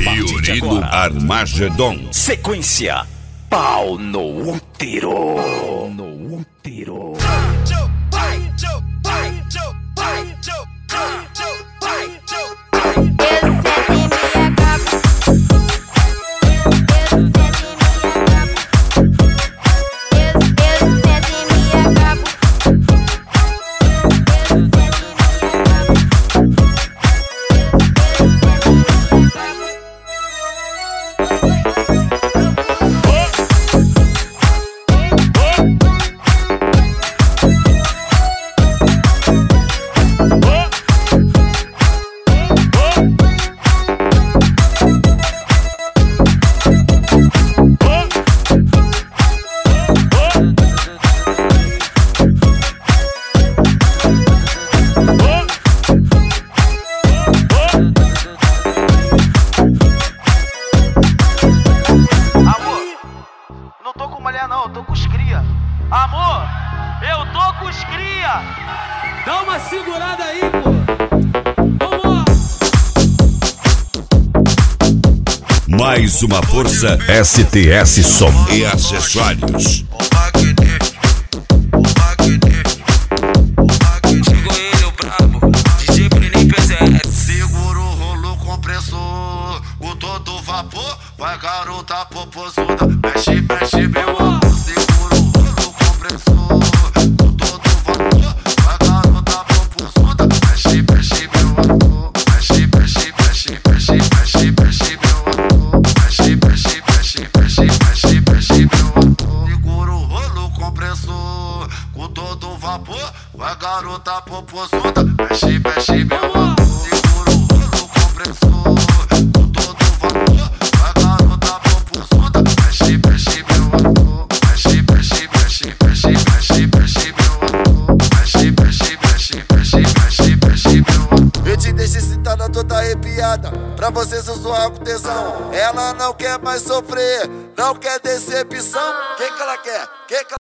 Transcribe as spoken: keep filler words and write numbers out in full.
Fiorino Armagedon. Sequência: pau no útero. Pau no útero. Não tô com mulher não, eu tô com os cria. Amor, eu tô com os cria. Dá uma segurada aí, pô. Vamos! Mais uma força S T S Som e acessórios. Chegou ele, o brabo, D J Brenin P Z S. Segura o rolo compressor, com todo vapor, vai garota popozuda. Mexe, mexe, meu amor. Segura o rolo compressor, com todo vapor, vai garota popozuda. Mexe, mexe, meu amor. Mexe, mexe, mexe, mexe, mexe, mexe, meu amor. Mexe, mexe, mexe, mexe, mexe, mexe, meu amor. Segura o rolo compressor, com todo vapor, vai garota popozuda. Mexe, mexe, meu amor. Segura o rolo compressor, com todo vapor, vai garota popozuda. Mexe, mexe, meu amor. Mexe, mexe, mexe, mexe, mexe, mexe, meu amor. Mexe, mexe, mexe, mexe, mexe, mexe, meu amor. Eu te deixo excitada, toda arrepiada, pra você se zoar com tesão. Ela não quer mais sofrer, não quer decepção. Quem que ela quer? Quem que ela